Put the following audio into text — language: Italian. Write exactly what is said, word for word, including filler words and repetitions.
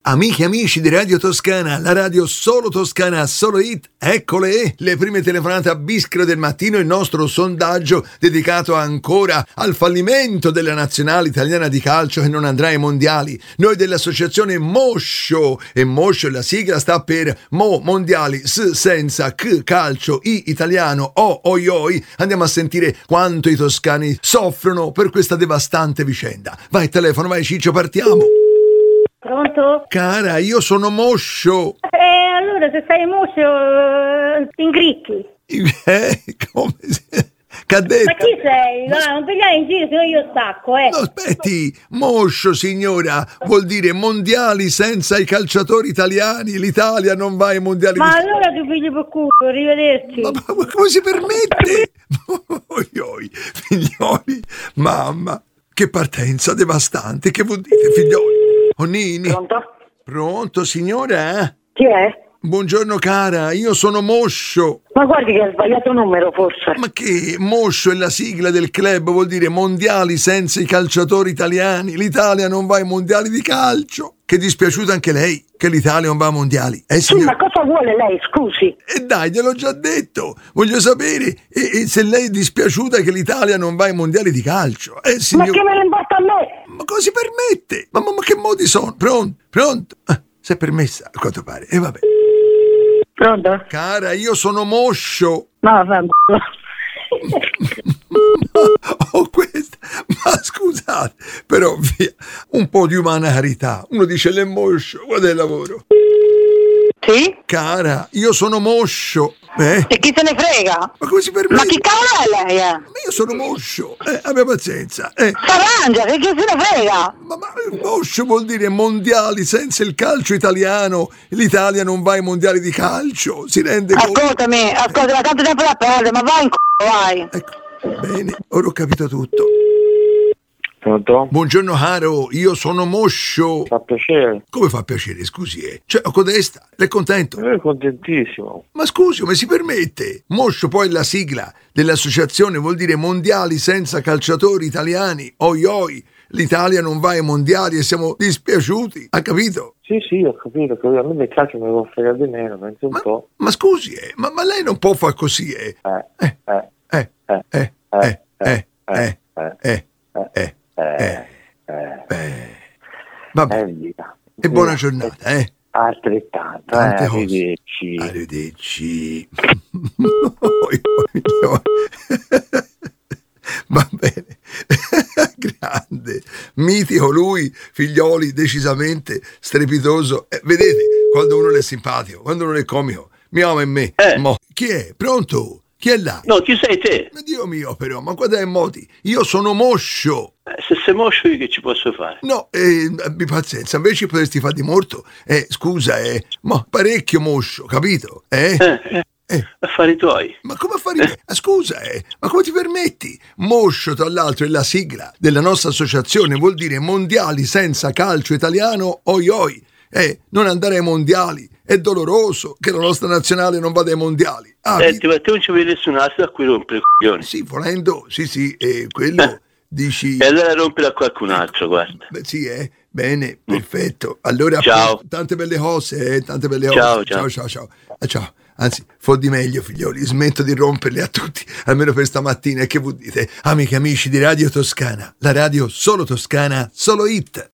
Amiche e amici di Radio Toscana, la radio solo toscana, solo hit, eccole le prime telefonate a Bischero del mattino, il nostro sondaggio dedicato ancora al fallimento della nazionale italiana di calcio che non andrà ai mondiali. Noi dell'associazione Moscio, e Moscio la sigla sta per Mo Mondiali S senza C calcio, I italiano, O oi oi, andiamo a sentire quanto i toscani soffrono per questa devastante vicenda. Vai telefono, vai Ciccio, partiamo. Pronto? Cara, io sono Moscio. Eh, allora se sei Moscio, eh, ti ingricchi. Eh, come si... Che ha detto? Ma chi sei? No, non pigliare in giro, se no io stacco, eh. No, aspetti, Moscio, signora, vuol dire mondiali senza i calciatori italiani. L'Italia non va ai mondiali. Ma di... allora ti pigli per culo, arrivederci. Ma, ma, ma come si permette? Oi, oi, figlioli, mamma, che partenza devastante. Che vuol dire, figlioli? Oh, Nini. Pronto? Pronto, signora? Chi è? Buongiorno cara, io sono Moscio. Ma guardi che ha sbagliato numero forse. Ma che? Moscio è la sigla del club, vuol dire mondiali senza i calciatori italiani. L'Italia non va ai mondiali di calcio. Che dispiaciuta anche lei, che l'Italia non va ai mondiali. Eh, Sì, ma cosa vuole lei, scusi? E dai, gliel'ho già detto. Voglio sapere e, e se lei è dispiaciuta che l'Italia non va ai mondiali di calcio. Eh, signor... Ma che me ne importa a me? Ma cosa si permette? Ma, ma, ma che modi sono? Pronto? Pronto? Ah, si è permessa, a quanto pare. E vabbè. Pronto? Cara, io sono Moscio. No, fa Oh, questa, ma scusate, però via, un po' di umana carità. Uno dice l'è Moscio, guarda il lavoro. Sì? Cara, io sono Moscio. Eh? E chi se ne frega? Ma come si permette? Ma chi cavolo è lei? Eh? Ma io sono Moscio, eh, abbia pazienza. Eh. S'arrangia, che chi se ne frega? Ma, ma Moscio vuol dire mondiali senza il calcio italiano. L'Italia non va ai mondiali di calcio, si rende conto? Ascoltami, ascoltami, tanto tempo da perdere, ma vai in c***o, vai. Ecco, bene, ora ho capito tutto. Pronto? Buongiorno caro, io sono Moscio. Fa piacere. Come fa piacere, scusi, eh? Cioè, ho codesta, lei è contento? Io sono contentissimo. Ma scusi, come si permette? Moscio poi è la sigla dell'associazione, vuol dire mondiali senza calciatori italiani. Oi oi, l'Italia non va ai mondiali e siamo dispiaciuti, ha capito? Sì, sì, ho capito, che a me del calcio mi può fregare di meno, penso un Ma, po'. ma scusi, eh, ma, ma lei non può far così, eh? Eh, Eh, eh, eh, eh, eh, eh, eh, eh, eh, eh, eh, eh. eh, Vabbè, eh, via. e buona giornata, eh? Altrettanto, eh, Tante cose. arrivederci. Arrivederci. Oi, oi, oi. Va bene. Grande, mitico lui, figlioli, decisamente strepitoso. Eh, vedete, quando uno è simpatico, quando uno è comico, mi ama in me. Eh. Mo. Chi è? Pronto? Chi è là? No, chi sei te? Ma Dio mio però, ma guarda è Moti, io sono Moscio. Eh, se sei moscio io che ci posso fare? No, eh, abbi pazienza, invece potresti fare di morto. Eh, scusa, eh, ma parecchio Moscio, capito? Eh? Eh, eh, Eh. affari tuoi. Ma come affari? Eh. Ah, scusa, eh, ma come ti permetti? Moscio, tra l'altro, è la sigla della nostra associazione, vuol dire mondiali senza calcio italiano, oi oi. Eh, non andare ai mondiali, è doloroso che la nostra nazionale non vada ai mondiali. Ah, Senti, ma te non ci vedi nessun altro a cui rompere i coglioni. sì, volendo, sì, sì, eh, quello Eh. dici... E allora rompila a qualcun altro, guarda. Beh, sì, eh, bene, perfetto. Allora, Ciao. tante belle cose, eh, tante belle cose. Ciao, ciao, ciao. ciao, ciao. Ah, ciao. Anzi, fo di meglio, figlioli, smetto di romperli a tutti, almeno per stamattina. E che vuol dite? Amiche e amici di Radio Toscana, la radio solo toscana, solo hit.